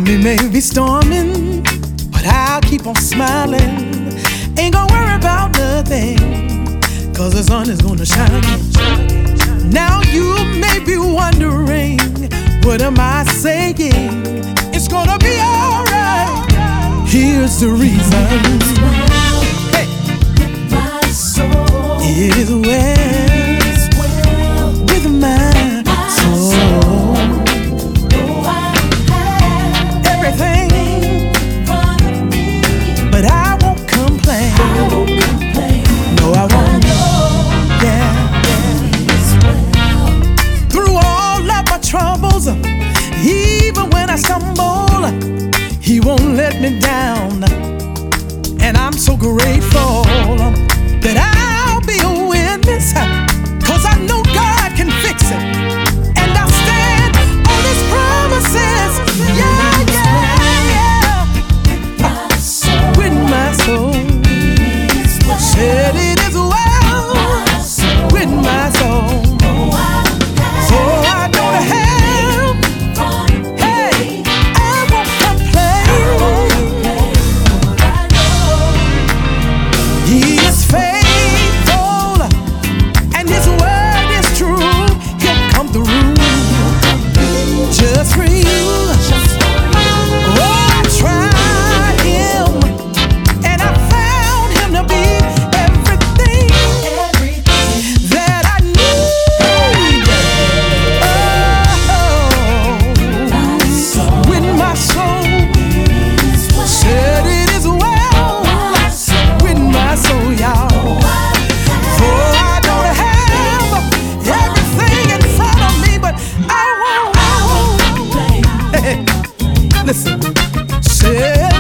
We may be storming, but I'll keep on smiling. Ain't gonna worry about nothing, 'cause the sun is gonna shine again. Now you may be wondering, what am I saying? It's gonna be alright. Here's the reason. Hey. My soul. It is well with my soul. Everything, but I won't complain. No, I won't. Yeah. Through all of my troubles, even when I stumble, He won't let me down. And I'm so grateful that I'll be a witness, 'cause I know God can fix it. And I stand on His promises. Yeah, yeah, yeah. With my soul, said it is well with my soul. So I don't have, hey, I won't complain. He is faithful and His word is true. He'll come through just for you. Oh, I tried Him and I found Him to be everything that I need. Oh, with my soul, said it is well with my soul, y'all. For I don't have everything in front of me, but I won't. Hey, listen, said